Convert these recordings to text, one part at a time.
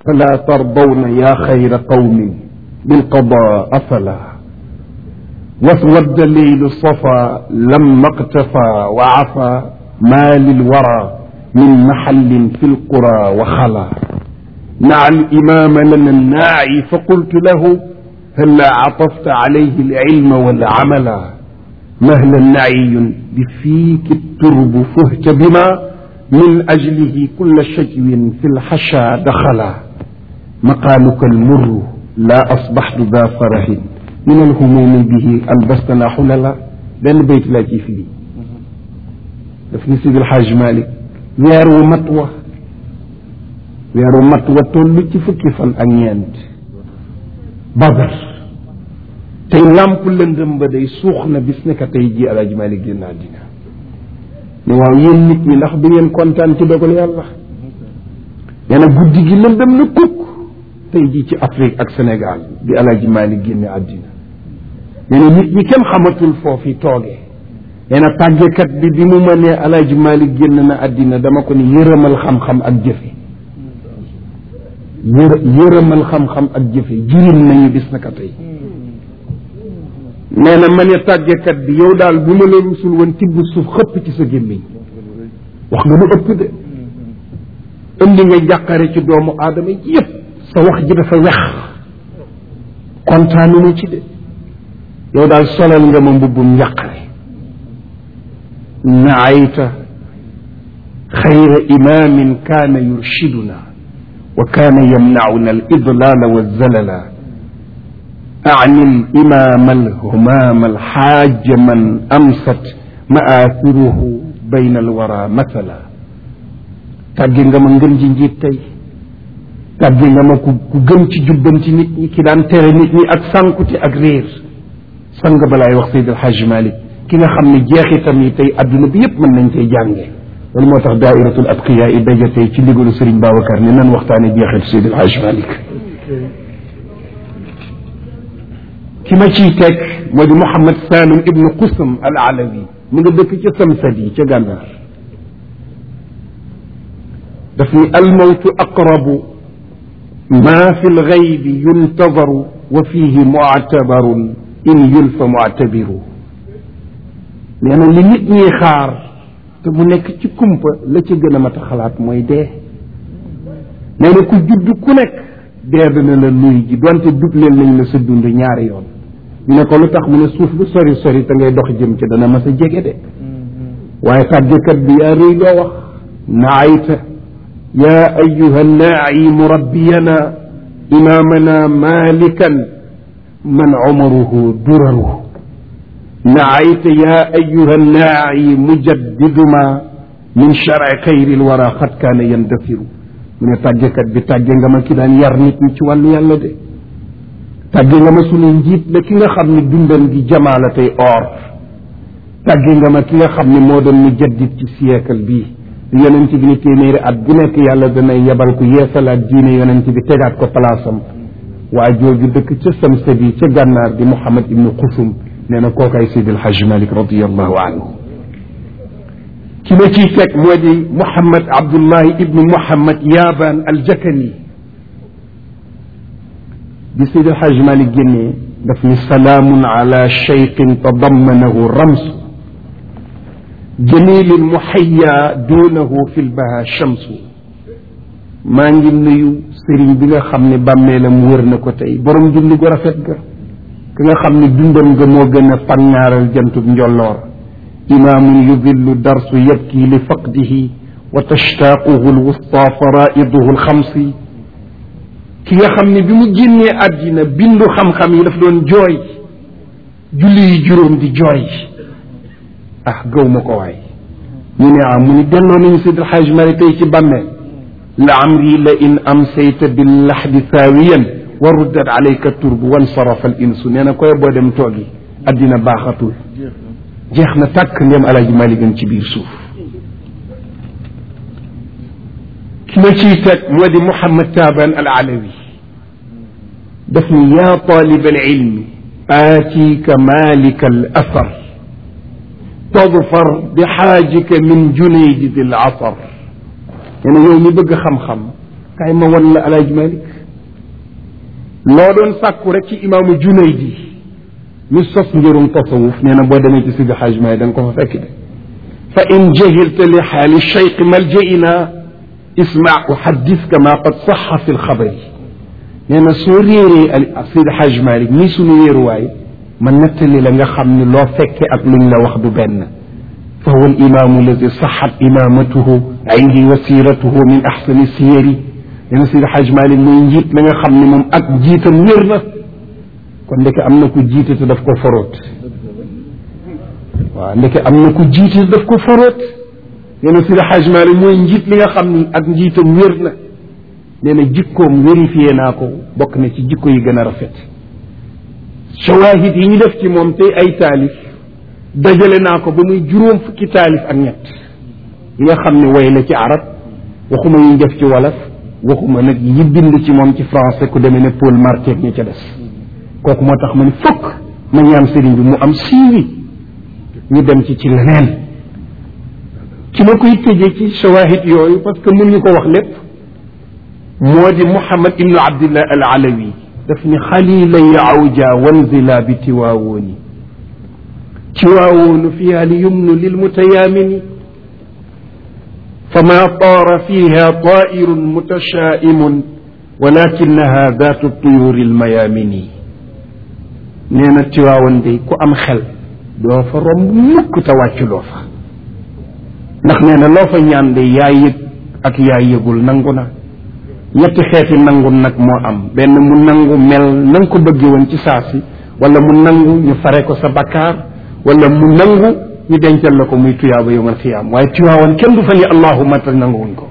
فلا ترضون يا خير قوم بالقضاء أفلا واسود ليل الصفا لما اقتفى وعفى ما للورى من محل في القرى وخلا نعى الإمام لنا الناعي فقلت له هلا عطفت عليه العلم والعمل مهلا نعي بفيك الترب فهت بما من أجله كل شجو في الحشا دخلا مقالك المر لا أصبحت ذا فرح من الهموم به ألبستنا حللا benn bayt laa ciy firi daf ni Seydi El Hadji Malick weeru mat wa toll ci fukki fan ak ñeent Badar tey làmp lëndëm ba day suux na bis ne ka tey ji El Hadji Malick génn àddina ne waaw yéen nit ñi ndax du ngeen kontaan ci dogal yàlla nee na guddi gi lëndëm na kukk tey ji ci Afrique ak Sénégal bi El Hadji Malick génne àddina nee na nit ñi kenn xamatul foofu toogee nee na tàggekat bi mu ma nee El Hadji Malick génn na àddina dama ko ni yërëmal xam-xam ak jëfe yërëmal xam-xam ak jëfe jirim nañu bis naka tey nee na ma ne tàggekat bi yow daal bu ma la rusul woon tibb suuf xëpp ci sa gémmiñ wax nga lu ëpp de indi nga jàqare ci doomu aadama yépp sa wax ji dafa wex kontaanu ma ci de yow daal solal nga ma mbubbum njàqare naayta xayra imamin kaana yurshiduna wa kaana yamnauna al idlala wa zalala أعني الإمام الهمام الحاج من أمست مآثره بين الورى مثلا tàgge nga ma ngën ji njiit tey tàgge nga ma ku gën ci jubbanti nit ñi ki daan tere nit ñi ak sànkute ak réer sang balaay wax Seydi El Hadji Malick ki nga xam ne jeexitam yi tey adduna bi yépp mën nañ cee jàngee loolu moo tax daairatul atqiya yi daje tey ci ndigalu Serigne Babacar ne nan waxtaane jeexitu Seydi El Hadji Malick ki ma ciy teg moo di Mouhamed Saloum ibnu Qusam al Alawi mu nga dëkk ca Samsadi ca Gànnaar daf ni almawtu aqrabu ma fi lgaybi yuntadaru wa fihi muctabarun in yulfa muctabiru nee na li nit ñiy xaar te mu nekk ci kumpa la ca gën a mat a xalaat mooy dee nee na ku judd ku nekk dee dana la nuy ji donte dubleel nañ la sa dund ñaari yoon ñu ne ko lu tax mu ne suuf lu sori sori te ngay dox jëm ci dana mas a jege de waaye tàggekat bi yaa rëy loo wax naayta yaa ayuha naayi murabbiyana imaamana malikan man umaruhu duraru naayta yaa ayuha naayi mujaddiduma min charci xayri lwara xat kaana yandafiru mu ne tàggekat bi tàgge nga ma ki daan yar nit ñi ci wàllu yàlla de tàgge nga ma sunu njiit la ki nga xam ne dundam gi jamaa la tey or tàgge nga ma ki nga xam ne moo doon mu jaddit ci siècle bii di yonent bi ni téeméeri at bu nekk yàlla danay yebal ku yeesalaat diine yonent bi tegaat ko palaasam waa jooju dëkk ca Samsadi ca Gànnaar di Mouhamed ibnu Qusum nee na kookaay Seydi El Hadji Malick radiallahu anhu ki ma ciy teg moo di Mouhamed Abdullahi ibnu Mouhamed Yaabaan al-Jakani bi Seydi El Hadji Malick génnee daf ni salaamun ala cheikhin tadammanahu ramsu jamilin muhayya duunahu fi lbaha shamsu maa ngi nuyu sëriñ bi nga xam ne bàmmeelam wër na ko tey borom dund gu rafet ga ki nga xam ne dundam nga moo gën a fannaaral jantub njolloor imaamun yudillu darsu yabki li faqdihi wa tashtaaquhu lwusta faraiduhu lxamsi ki nga xam ne bi mu génnee àddina bindu xam-xam yi daf doon jooy julli yi juróom di jooy ah gaw ma ko waay ñu ne mu ni delloo nañu Seydi El Hadji Malick tey ci bàmmeel la amri la in amsayta billaxdi saawiyan wa ruddat alayka turbu wansarafa al insu nee na koy boo dem toogi àddina baaxatul jeex na tàkk ndem El Hadji Malick gën ci biir suuf ki ma ciy teg moo di Mouhamed Taban al Alawi daf ni yaa talib al ilmi aatika malika al athar tadfar bi xaajika min junayd al asar nee na yow mi bëgg xam-xam kaay ma wan la Alaaji Malik loo doon sàkku rek ci imaamu Junaydi mi sos ngirum tasawuf nee na boo demee ci Sidi Hajj Malik da nga ko fa fekk de fa in jahilta li xaali cheikh maljaina isma uhaddithka ma qad saxa fi lxabari nee na soo réeree Sidi Hajj Malik nii suñu wéeruwaay ma nettali la nga xam ni loo fekke ak luñ la wax du benn fa huwa alimamu alladi saxat imamatuhu indi wa siratuhu min axsani siyari nee na Sidi Hajj Malik mooy njiit la nga xam ne moom ak jiitam wér na kon ndeke am na ku jiite te daf ko foroot waaw ndeke am na ku jiite te daf ko foroot nee na Sidi Hajj Malik mooy njiit li nga xam ni ak njiitam wér na nee na jikkoom vérifié naa ko bokk na ci jikko yi gën a rafet shawahid yi ñu def ci moom tey ay taalif dajale naa ko ba muy juróom fukki taalif ak ñett yi nga xam ne way la ci arab waxuma yi ñu def ci wolof waxuma nag yi bind ci moom ci français ku demee ne Paul Marty ñi ca des kooku moo tax ma ne fokk ma ñaan sëriñ bi mu am siiwi ñu dem ci leneen ci ma koy tëjee ci shawahid yooyu parce que mën ñu ko wax lépp moo di Muhammad ibnu Abdillah al Alawi daf ni xalila yaawja wanzila bi tiwaawooni tiwaawoonu fiha li yumnu lilmutayaamini fama taara fiha tairun mutashaimun walakinaha daatu tuyuri almayaamini nee na tiwaawoon day ku am xel doo fa romb mukk te wàcculoo fa ndax nee na loo fa ñaan day yaa yëg ak yaa yëgul nangu na ñetti xeeti nangu nag moo am benn mu nangu mel na nga ko bëggee woon ci saa si wala mu nangu ñu fare ko sa bakkaar wala mu nangu ñu dencal la ko muy tuyaaba yawmal xiyaam waaye tuyaawoon kenn du fa ni allahumma te nanguwuñ ko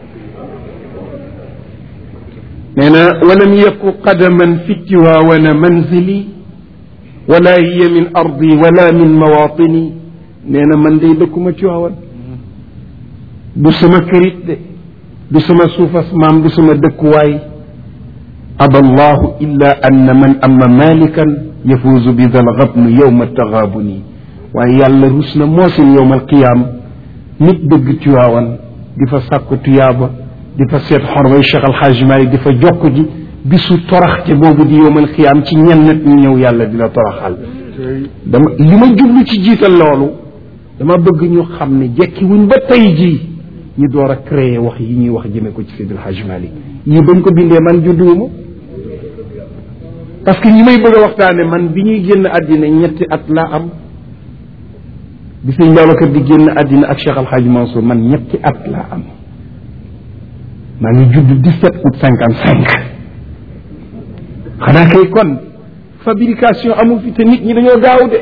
nee na walam yaku qadaman fi tiwaawana manzili wala hiya min ardi wala min mawatini nee na man day dëkkuma tuyaawan du sama kërit de du sama suufas maam du sama dëkkuwaay aba allahu illa anna man amma malikan yafuuzu bi dal gabnu yowma taxaabuni waaye yàlla rus na moosin yowma alqiyaam nit dëgg tuyaawan di fa sàkku tuyaaba di fa seet xormay Cheikh Alxaaj Maalik di fa jokk ji bisu toraxte boobu di yowma alqiyaam ci ñenn ñu ñëw yàlla di la toroxal dama li ma jublu ci jiital loolu dama bëgg ñu xam ne jekki wuñ ba tey jii ñu door a créé wax yi ñuy wax jëme ko ci Seydil Hadj Malick yi bañ ko bindee man judduwuma parce que ñi may bëgg a waxtaane man bi ñuy génn àddina ñetti at laa am bi sëñ Babacar di génn àddina ak Cheikh Al Hadj Mansour man ñetti at laa am maa ngi judd 17 août 55 xanaa kay kon fabrication amul fi te nit ñi dañoo gaaw de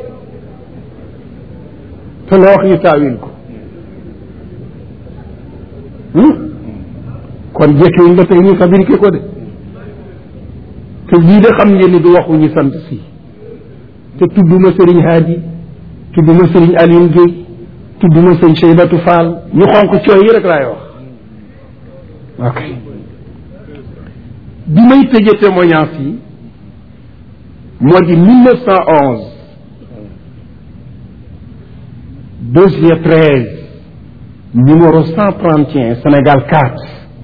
te loo wax ñu taawil ko kon jekkiwuñ ba tey ñu fabriqué ko de te lii de xam ngeen ni du waxu ñu sant si te tudduma sëriñ Haadi tudduma sëriñ Alioune Guèye tudduma sëriñ Cheybatu Fall ñu xonq cooy yi rek laay wax ok bi may tëjee témoignage yi moo di 1911 dossier 13 numéro 131 Sénégal 4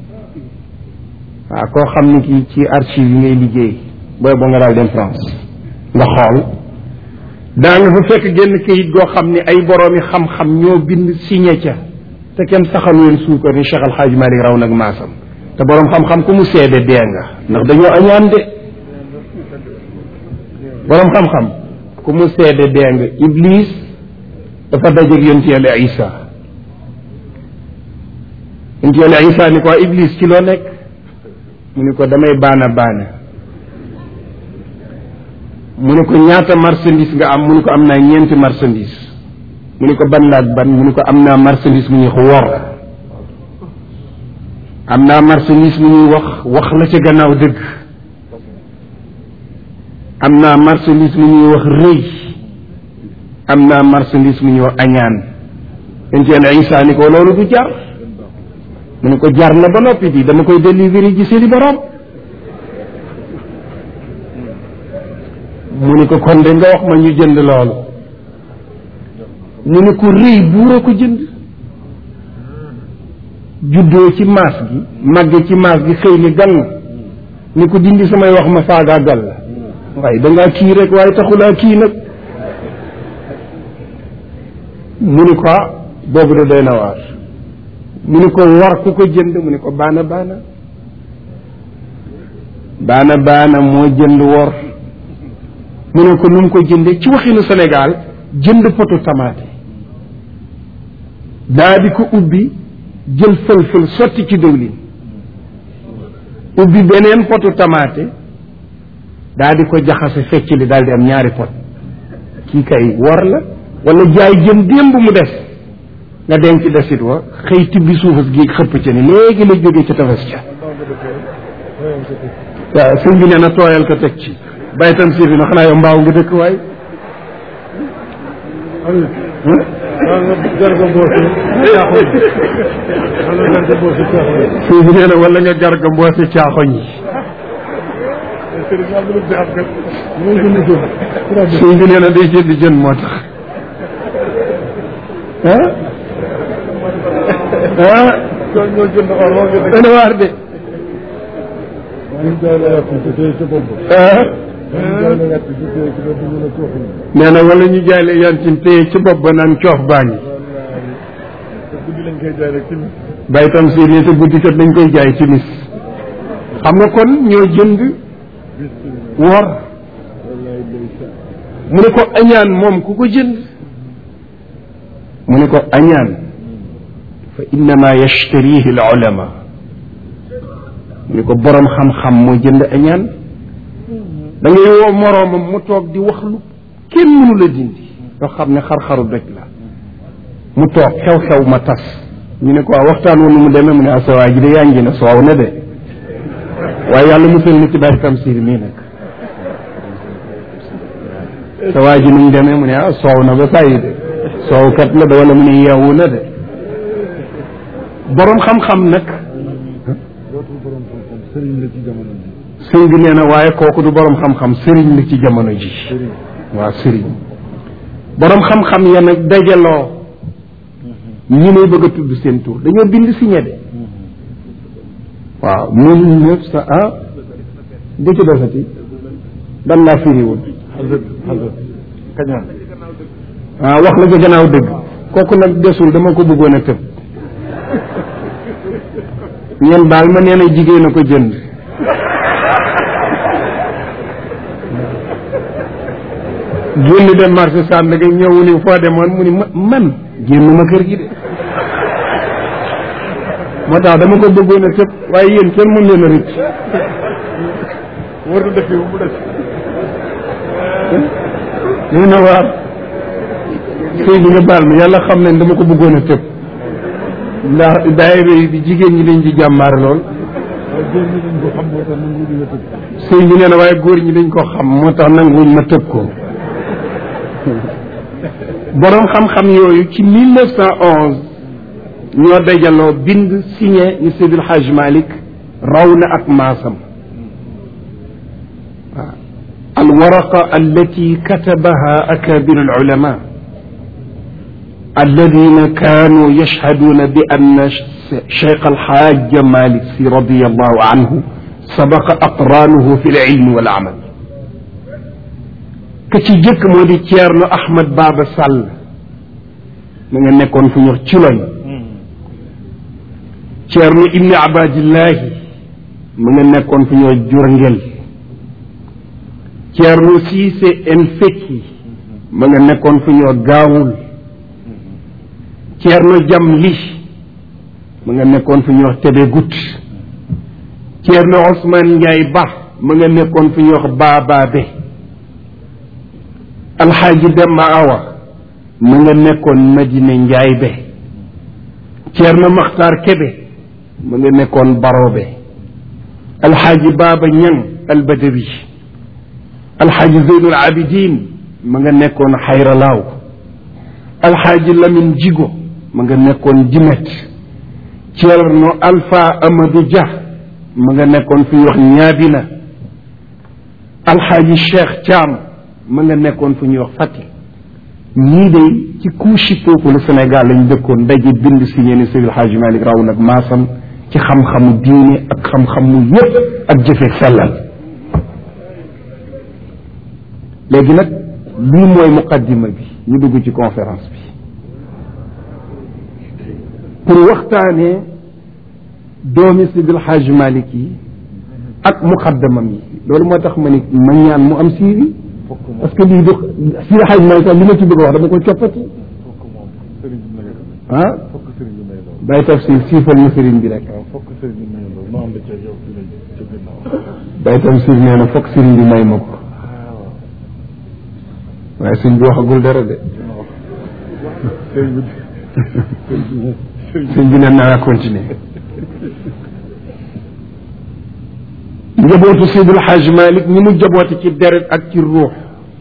waaw koo xam ni kii ci archive yi ngay liggéey booy boo nga daal dem France nga xool daa nga fa fekk génn kayit goo xam ni ay boroomi xam-xam ñoo bind signé ca te kenn saxalu leen suukar ni Cheikh Al Hadj Malick raw nag maasam te boroom xam-xam ku mu seede dee nga ndax dañoo añaan de boroom xam-xam ku mu seede dee nga Iblis dafa dajeeg yonent Yàlla Isa yonent Yàlla Isa ni ko Iblis ci loo nekk mu ni ko damay baana mu ni ko ñaata marchandise nga am mu ni ko am naa ñeenti marchandise mu ni ko ban laaj ban mu ni ko am naa marchandise mu ñuy wor am naa marchandise mu ñuy wax la ca gannaaw dëgg am naa marchandise mu ñuy wax rëy am naa marchandise mu ñuy wax añaan yonent Yàlla Isa ni ko loolu du jar mu ne ko jar na ba noppi di dama koy délivrer ji seeni borom mu ne ko kon de nga wax ma ñu jënd loolu mu ne ko rëy buura ko jënd juddoo ci maas gi màgge ci maas gi xëy ni gan ni ko dindi samay wax ma faagaagal la waaye dangaa kii rek waaye taxulaa kii nag mu ni ko boobu de doy na waar mu ni ko war ku ko jënd mu ni ko baana moo jënd wor mu ne ko nu mu ko jënde ci waxinu Sénégal jënd potu tamaate daa di ko ubbi jël fël-fël sotti ci dëwlin ubbi beneen potu tamaate daa di ko jaxase fecc li daal di am ñaari pot kii kay wor la wala jaay jën démb mu des nga denc ci desit wa xëy tibbi suufas gi xëpp ca ni léegi la jóge ca tefes ca waaw sëñ bi nee na tooyal ko teg ci baytam siir bi na xanaa yow mbaaw nga dëkk waay sëñ bi nee na wala nga garga mboose caaxoñ yi sëñ bi nee na day jënd jën moo tax dana waar de nee na wala ñu jaay la yantin téye ci bopp ba naan coof baa ngi baytam si nii te guddi kat dañ koy jaay ci mis xam nga kon ñoo jënd wor mu ne ko añaan moom ku ko jënd mu ne ko añaan fa innama yashtarihi al ulama mu ne ko borom xam-xam moo jënd añaan da ngay woo moroomam mu toog di wax lu kenn mënu la dindi yoo xam ne xar-xaru doj la mu toog xew-xew ma tas ñu ne ko waxtaan woon nu mu demee mu ne asawaay ji de yaa ngi na soow na de waaye yàlla musal ni ci bari Tamsir mii nag sa waa ji nu mu demee mu ne soow na ba sàyyi de soowkat la de wala mu ne yeewu na de borom xam-xam nag sëñ bi nee na waaye kooku du borom xam-xam sëriñ la ci jamono ji waaw sëriñ borom xam-xam ya nag dajaloo ñi may bëgg a tudd seen tur dañoo bind signé de waaw 1900 di ci desati dan laa firiwul kañaan wax la ca gannaaw dëgg kooku nag desul dama ko bëggoon a tëb ñeen baal ma nee na jigéen a ko jënd génn dem marché Sandaga ñëw ni foo demoon mu ni man génn ma kër gi de moo tax dama ko bëggoon a tëb waaye yéen kenn mën leen a rëcc wartu dëkk bu def ñu ne waar sëy bi nga baal ma yàlla xam nañ dama ko bëggoon a tëb ndax daayira bi jigéen ñi dañ ci jàmbaar lool sëy bi nee na waaye góor ñi dañ ko xam moo tax nanguwuñ ma tëb ko borom xam-xam yooyu ci 1911 ñoo dajaloo bind signé ni Seydil Hadj Malick raw na ak maasam waaw alwaraqa allati katabaha akabiru alulama alladina kanu yashhaduna bi anna cheikh alxaaj Malick Sy radiyallahu anhu sabaqa aqranuhu fi alilmi wal amal ka ci jëkk moo di Ceerno Ahmad Baba Sall mu nga nekkoon fu ñuy wax Culoñ Ceerno Ibni Abadillahi mu nga nekkoon fu ñuy wax Jurngel Ceerno Siise en Fekki mu nga nekkoon fu ñuy wax Gaawul Ceerno Jamli mu nga nekkoon fu ñuy wax Tébegut Ceerno Ousmane Ndiaye Ba mu nga nekkoon fu ñuy wax Baabaabe alxaaji Demba Awa mu nga nekkoon Madina Njaay be Ceerno Maxtaar Kebe mu nga nekkoon Barobe alxaaji Baaba Ñang Albadawi alxaaji Zeynul Abidin mu nga nekkoon Xayralaaw alxaaji Lamin Jigo mu nga nekkoon Dimet Ceerno Alpha Amadou Dia mu nga nekkoon fi wax Ñaabina alxaaji Cheikh Thiam ma nga nekkoon fu ñuy wax Fatick ñii de ci couche peuple Sénégal lañ dëkkoon daje bind si ñeeni Seydil Hadji Malick raw nag maasam ci xam-xamu diine ak xam-xamu yépp ak jëfe sellal léegi nag lii mooy muqaddima bi ñu dugg ci conférence bi pour waxtaanee doomi Seydil Hadji Malick yi ak muqaddamam yi loolu moo tax ma ni ma ñaan mu am siiwi parce que lii du Seydil Hadji Malick li ma ci bëgg a wax dama koy coppati ah bay tafsir siifal ma sëriñ bi rek bay tafsir nee na fokk sëriñ bi may ma ko waaye sëriñ bi waxagul dara de sëriñ bi ne naa continuer njabootu Seydil Hadji Malick ñi mu jaboote ci deret ak ci ruux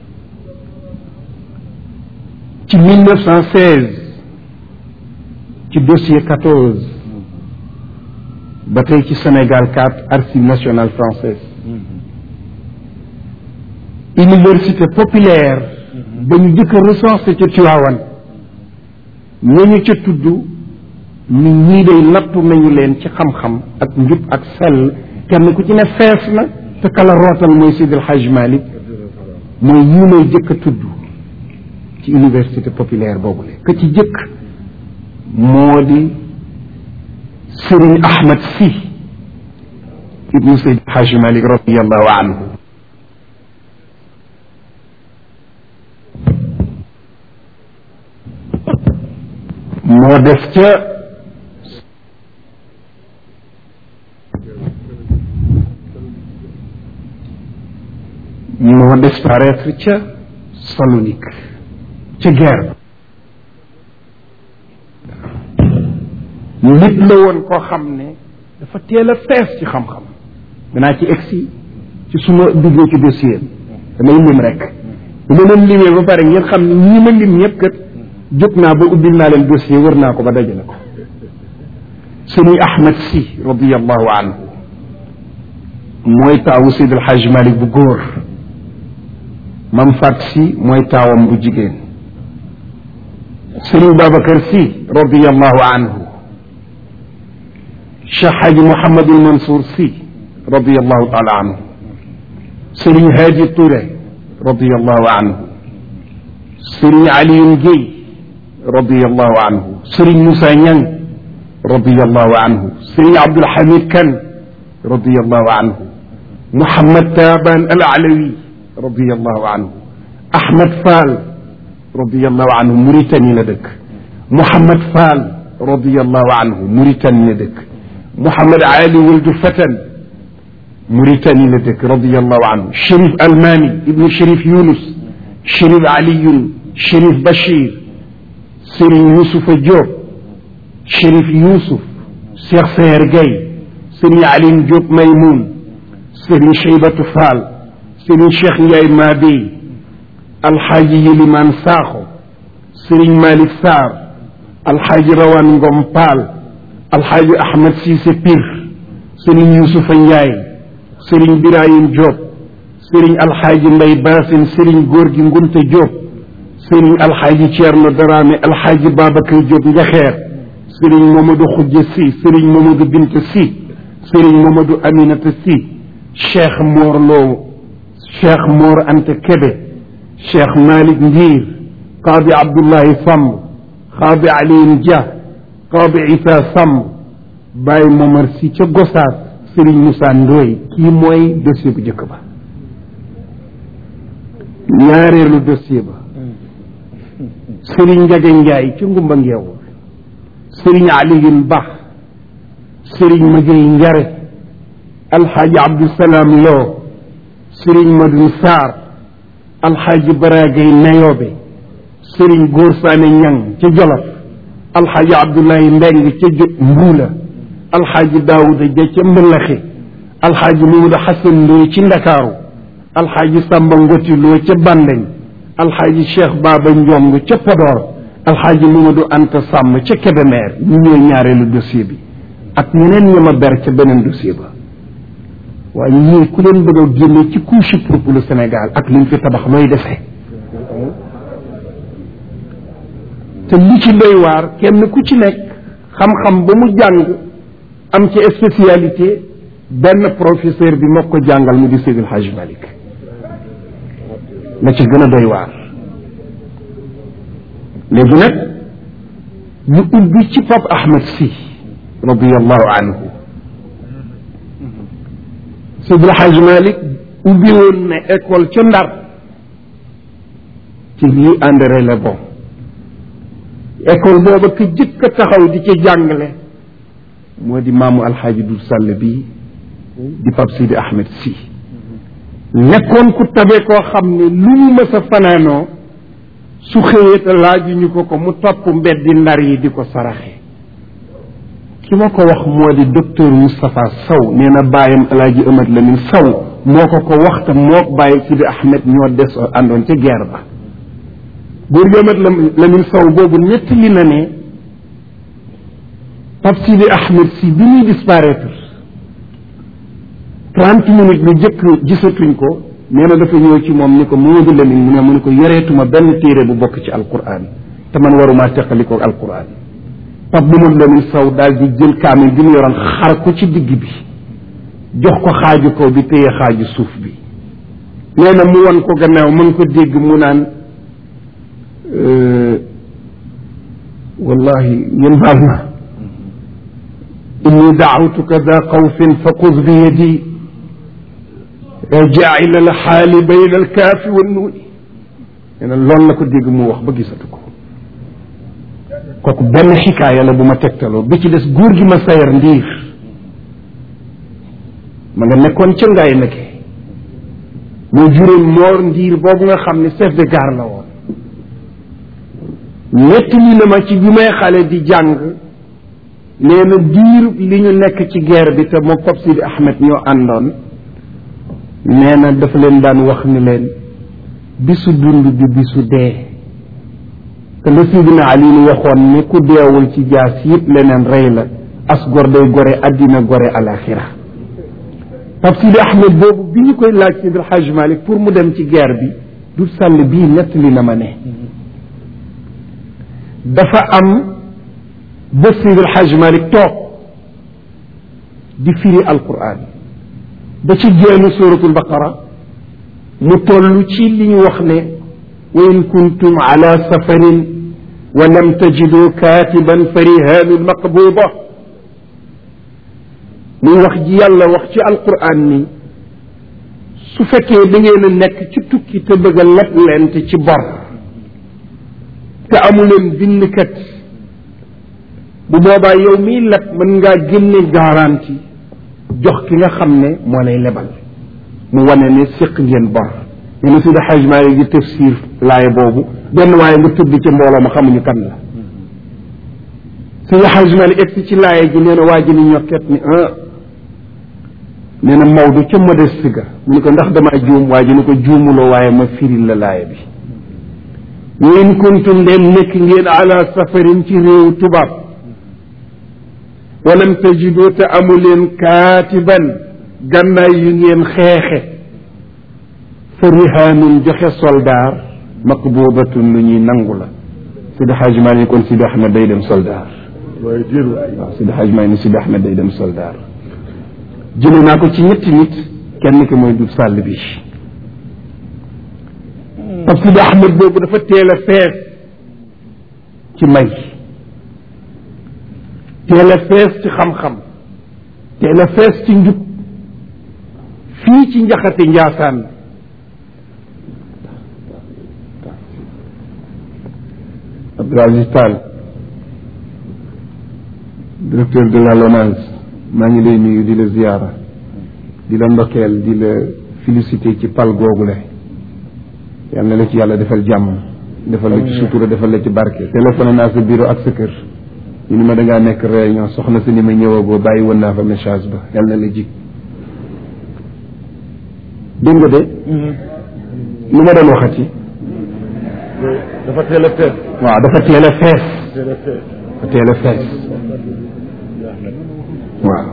ci 1916 ci dossier 14 ba tey ci Sénégal 4 Archives nationales françaises université populaire ba ñu jëkk a recensé ca Tivaouane ñooñu ca tudd ni ñii day nattu nañu leen ci xam-xam ak njub ak sell kenn ku ci ne fees na te kala rootal mooy Seydil Hadji Malick mooy ñii may jëkk a tudd ci université populaire boobule ka ci jëkk moo di Serigne Ahmed Sy ibnu Seydil Hadji Malick radiyallahu anhu moo def ca moo disparaître ca Salonique ca guerre nit la woon koo xam ne dafa teel a fees ci xam-xam danaa ci egsi ci suma duggee ci dossier damay lim rek bu ma leen limee ba pare ngeen xam ne ñii ma lim ñëpp kat jóg naa ba ubbil naa leen dossier wër naa ko ba dajale ko Serigne Ahmed Sy radiyallahu anhu mooy taawu Seydil Hadji Malick bu góor Mam Fat Sy mooy taawam bu jigéen Serigne Babacar Sy radiyallahu anhu Cheikh Hadji Mouhamadul Mansour Sy radiyallahu taala anhu Serigne Hadi Touré radiyallahu anhu Serigne Alioune Guèye radiyallahu anhu Serigne Moussa Niang radiyallahu anhu Serigne Abdoul Hamid Kane radiyallahu anhu Mouhamad Taban Al Alawi radiyallahu anhu Ahmed Fall radiyallahu anhu Mauritanie la dëkk Mouhamad Fall radiyallahu anhu Mauritanie la dëkk Mouhamad Ali Wuldu Fatan Mauritanie la dëkk radiyallahu anhu Chérif Almani ibnu Chérif Younus Chérif Aliyun Chérif Bachir Serigne Youssoufa Diop Chérif Youssouf Cheikh Seyer Gueye Serigne Aline Diop Maymoun Serigne Cheybatu Fall Serigne Cheikh Ndiaye Mabey Alxaaji Yiliman Sakho Serigne Malick Sarr Alxaaji Rawane Ngom Paal Alxaaji Ahmed Cissé Pire Serigne Youssoufa Ndiaye Serigne Birahim Diop Serigne Alxaaji Mbay Basin Serigne Gorgui Ngunte Diop Serigne Alxaaji Thierno Darame Alxaaji Babacar Diop Njaxeer Serigne Mamadou Khoudia Sy Serigne Mamadou Binta Sy Serigne Mamadou Aminata Sy Cheikh Mor Lo Cheikh Mor Anta Kébé Cheikh Malick Ndiir Qadi Abdoulaye Samb Qadi Alioune Dia Qadi Issa Samb Baye Momar Sy ca Gosaas Serigne Moussa Ndoye kii mooy dossier bu njëkk ba ñaareelu dossier ba Serigne Ndiaga Ndiaye ci Ngumba Ngeewul Serigne Alioune Ba Serigne Magey Njare Alxaaji Abdousalam Lo Serigne Madou Sarr Alxaaji Baragay Nayobe Serigne Góor Saane Ñang ca Jolof Alxaaji Abdoulaye Mbeng ca Mbuula Alxaaji Daawuda Ja ca Mbëlaxe Alxaaji Mamadou Xasan Ndoy ci Ndakaaru Alxaaji Samba Ngoti Lo ca Bandeñ Alxaaji Cheikh Baba Njong ca Podor Alxaaji Mamadou Anta Sàmm ca Kébémer ñu ñooy ñaareelu dossier bi ak ñeneen ñi ma ber ca beneen dossier ba waaye ñii ku leen bëgg a génne ci couche peuple Sénégal ak liñ fi tabax looy defee te li ci doy waar kenn ku ci nekk xam-xam ba mu jàng am ci spécialité benn professeur bi moo ko jàngal mu di Seydil Hadj Malick la ci gën a doy waar léegi nag ñu ubbi ci Pape Ahmed Sy radiyallahu anhu Seydil Hadj Malick ubbi woon na école ca Ndar ci lii André Le Bon école booba ka jëkk a taxaw di ca jàngale moo di maamu alxaaji Dul Sall bii di Pape Sidi Ahmed Sy nekkoon ku tabe koo xam ne lu mu mës a fanaanoo su xëyee te laajuñu ko mu topp mbeddi Ndar yi di ko saraxe ki ma ko wax moo di docteur Moustapha Sow nee na bàyyam alaaji Amat Lamine Sow moo ko wax te moo bàyyi Sidi Ahmed ñoo des àndoon ca guerre ba góor gi Amat Lamine Sow boobu nettali na ne Pape Sidi Ahmed Sy bi muy disparaître 30 minutes lu jëkk gisatuñ ko nee na dafa ñëw ci moom ni ko Mamadou Lamine mu ne ko yoreetuma benn téere bu bokk ci alquran te man waruma teqalikoo alquran Pape Mamadou Lamine Sow daal di jël kaamil bi mu yoroon xar ko ci digg bi jox ko xaaju kaw bi téye xaaju suuf bi nee na mu won ko gannaaw mën ko dégg mu naan wallahi yéen baal na inni daawtuka da xawfin fa xuz bi yadi jaacil alxaali bayna alkaafi wannuuni nee na loolu la ko dégg mu wax ba gisatu ko kooku benn xikaaya la bu ma tegtaloo bi ci des góor gi ma sayar ndiir ma nga nekkoon ca ngaay nekke moo juróom moor ndiir boobu nga xam ne chef de gare la woon ñett li na ma ci bi may xale di jàng nee na diir li ñu nekk ci guerre bi te moo Pape Sidi Ahmed ñoo àndoon nee na dafa leen daan wax ni leen bisu dund bi bisu dee te la Sidina Ali ni waxoon ni ku deewul ci jaas yëpp leneen rey la as gor day gore addina gore alaxira Pape Sidi Ahmed boobu bi ñu koy laaj Seydi El Hadji Malick pour mu dem ci guerre bi du sàll bii nettali na ma ne dafa am ba Seydi El Hadji Malick toog di firi alquran ba ci génn suratul baqara mu toll ci li ñu wax ne wa in kuntum ala safarin wa lam tajidu katiban fa rihanun maqbuda muy wax ji yàlla wax ci alquran ni su fekkee da ngeen a nekk ci tukki te bëgg a leb leente ci bor te amuleen bindkat bu boobaa yow miy leb mën ngaa génne garantie jox ki nga xam ne moo lay lebal mu wane ne séq ngeen bor ñu ne Seydi Hadj Malick di tafsir laay boobu benn waaye nga tëdd ca mbooloo ma xamuñu kan la Seydi Hadj Malick egsi ci laay ji nee na waa ji ni ñokket ni nee na Maodo ca modeste ga mu ne ko ndax damaa juum waa ji ni ko juumuloo waaye ma firil la laaya bi in kuntum leen nekk ngeen ala safarin ci réew tubaab walam tajidu te amu leen kaatiban gannaay yu ngeen xeexe fa rihaanun joxe soldaar maqbudatun lu ñuy nangu la Seydi Hadji Malick kon Seydi Ahmed day dem soldaar waaw Seydi Hadji Malick ni Seydi Ahmed day dem soldaar jëlee naa ko ci ñetti nit kenn ki mooy Dut Sall bi parce que Seydi Ahmed boobu dafa teel a fees ci may teel a fees ci xam-xam teel a fees ci njub fii ci Njaxate Njaasaan Abdoul Aziz Tall directeur de la LONASE maa ngi lay nuyu di la ziyaara di la ndokkeel di la félicité ci pal googule yal na la ci yàlla defal jàmm defal la ci sutura defal la ci barke téléphoné naa sa bureau ak sa kër ñu ni ma dangaa nekk réunion soxna si ni ma ñëwagoo bàyyi woon naa fa message ba yal na la jig dégg nga de lu ma doon waxati dafa teel a fees waaw dafa teel a fees dafa teel a fees waaw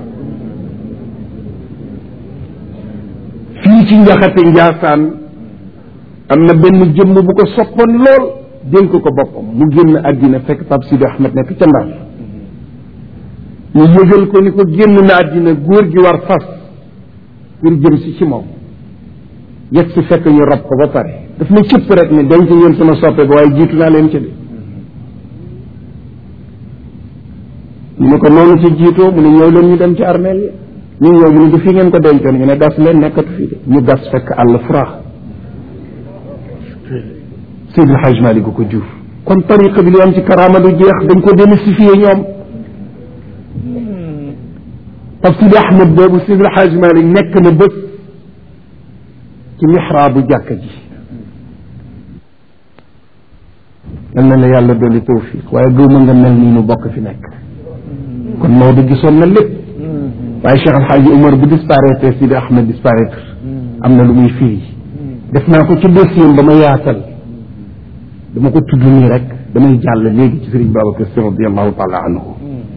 fii ci Njaxate Njaasaan am na benn jëmm bu ko soppoon lool dénk ko boppam mu génn àddina fekk Pape Sidi Ahmed nekk ca Ndar ñu yëgal ko ni ko génn na àddina góor gi war fas pour jëm si ci moom yegg si fekk ñu rob ko ba pare daf ma cëpp rek ne denc ngeen sama soppe ba waaye jiitu naa leen ci de ñu ne ko noonu ci jiitoo mu ne ñëw leen ñu dem ci armeel yi ñu ñëw mu ne du fii ngeen ko dencoon ñu ne gas leen nekkatu fii de ñu gas fekk àll fra Seydi El Hadj Malick ko jur kon tariqa bi li am ci karaama du jeex dañ ko démystifier ñoom parce que Sidi Ahmed boobu Seydi El Hadj Malick nekk na bés ci mihraabu jàkka ji yal na la yàlla dolli tawfiq waaye gëwma nga mel nii nu bokk fi nekk kon Maodo gisoon na lépp waaye Cheikh El Hadj Omar bu disparaître Sidi Ahmed disparaître am na lu muy firi def naa ko ci dossier ba ma yaatal dama ko tudd nii rek damay jàll léegi ci Serigne Babacar Sy radiallahu taala anhu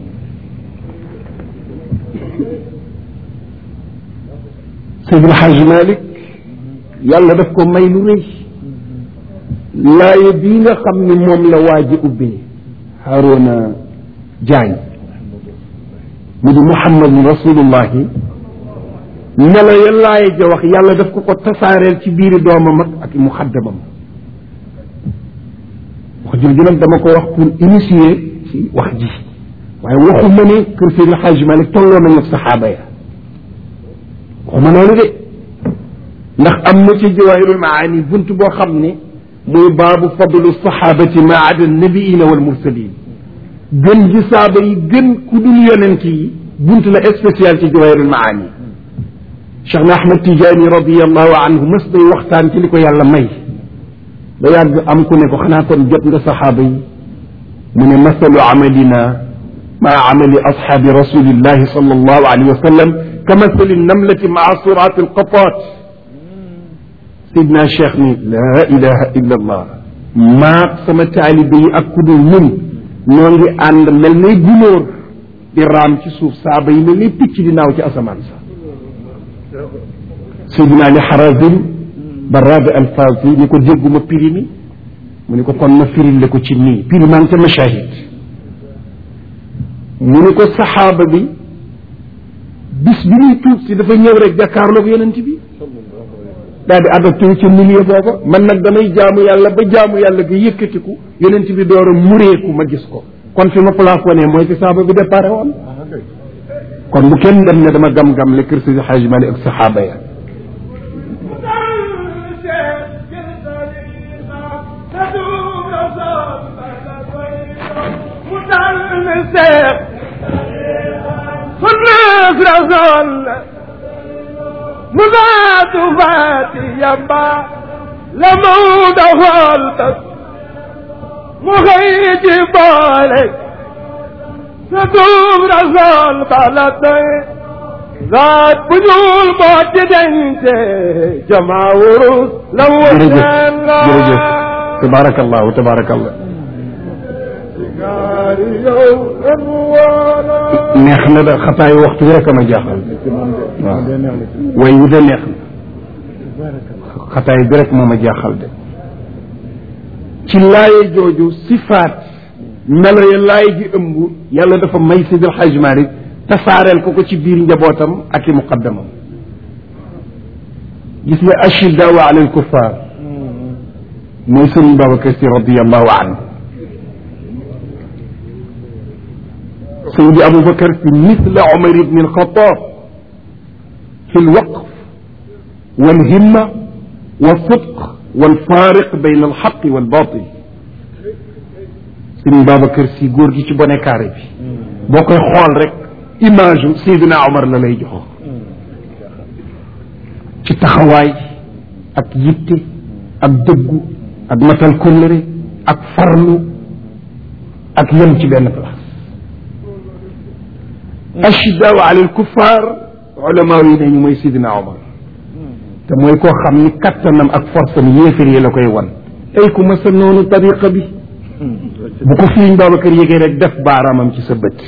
Seydi El Hadj Malick yàlla daf ko may lu rëy laaye bii nga xam ni moom la waaji ubbee Harouna Diagne mu di Muhammadun rasulullahi melo ya laaye ja wax yàlla daf ko tasaareel ci biiri doomam ak mu xaddamam wax jooju nag dama ko wax pour initier ci wax ji waaye waxuma ne kër Seydi El Hadj Malick tolloo nañu ak saxaaba ya waxuma noonu de ndax am na ci jawaahirul maani bunt boo xam ne muy baabu fadlu saxaabati ma ada nabiina wal mursalin gën ji saaba yi gën ku dul yonent yi bunt la spécial ci jawaahirul maani Cheikh na Ahmad Tijaani radiallahu anhu mas day waxtaan ci li ko yàlla may ba yàgg am ku ne ko xanaa kon jot nga saxaaba yi mu ne masalu amalina ma amali ashaabi rasulillahi sallallahu alayhi wa sallam ka masali namlati maa suraati alqataat sidna cheikh ni laa ilaha illa allah maag sama taalibe yi ak ku dul mun ñoo ngi ànd mel nay gunóor di raam ci suuf saaba yi mel nay picc di naaw ci asamaan sa sidna li Harazim Barrada Alfaasi ni ko dégguma piri mi mu ni ko kon ma firil la ko ci nii piri maa ngi ca mashahid mu ni ko saxaaba bi bis bi muy tuub si dafa ñëw rek jàkkaarloog yonent bi daal di adopté wu ca milieu booba man nag damay jaamu yàlla ba jaamu yàlla ga yëkkatiku yonent bi door a mureeku ma gis ko kon fi ma plafonné mooy fi saxaaba bi déparé woon kon bu kenn dem ne dama gam-gam le kër Seydi Hadji Malick ak saxaaba ya مذات فاتي يبا لمود فالتك مخيج بالك ستوب رسول بلدي ذات بجول موت دنجي جمع ورس لو جرجف تبارك الله تبارك الله neex na da xataay waxtu bi rek a ma jaaxal waaw way wu de neex na xataay bi rek moo ma jaaxal de ci laaye jooju sifaat melo ya laaye ji ëmb yàlla dafa may Seydi El Hadji Malick tasaareel ko ci biir njabootam ak i muqaddamam gis nga ashiddaau ala alkuffar mooy Sëriñ Babacar Sy radiallahu anhu سيدي أبو بكر في مثل عمر بن الخطاب في الوقف والهمة والصدق والفارق بين الحق والباطل سيدي أبو بكر سي غور جي بوني كاري بي بوكاي خول رek image سيدنا عمر لا lay jox ci taxawaay ak yitte ak dëggu ak matal kóllëre ak farlu ak yem ci benn place ashiddaau ala alkuffar ulama yi nañu mooy Sidina Omar te mooy koo xam ni kattanam ak force am yéefar yi la koy wan ay ku ma sa noonu tariqa bi bu ko Sëriñ Babacar yégee rek def baaraamam ci sa bët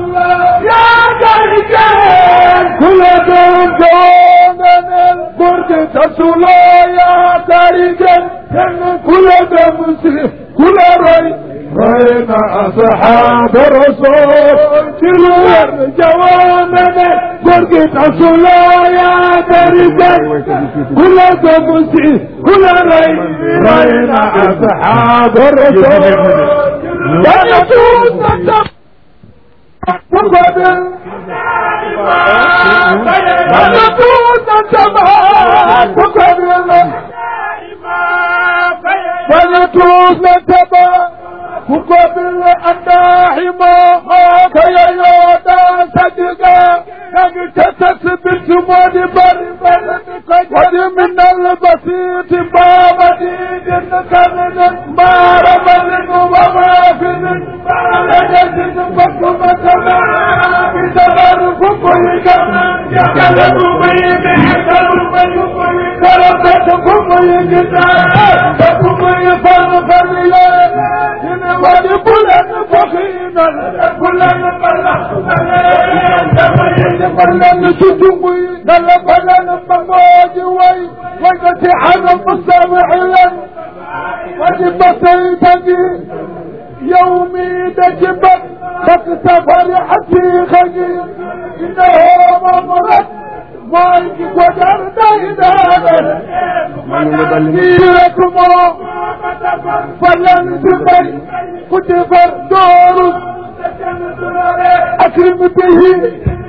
yaa تصلى يا تاريخا كل دمسي كل رأي رأينا أصحاب الرسول جلوار جوامنا قرق تصلى يا تاريخا كل دمسي كل رأي رأينا أصحاب الرسول ونسوس الدم وقدر ونسوس الجماعة وقدر ونسوس الجماعة وقدر الداحمة كي يودا صدقا تكتسب سمود قد من البسيط بابا دين كمن ما رمل وما فن ما لجد فكما بسبر فكويك يكلم بيد يكلم بيد كرفت فكويك فكويك فنفرلا إن ولي بلن فخينا بلن بلن سجوي دل بلن مموج وي وجدت حرم السامحين وجبت تجي يومي دجبت فاكتفر حقيقي إنه ممرت مايك وجر ديدانا نيركما فلن تبي كتفر دورس أكرم به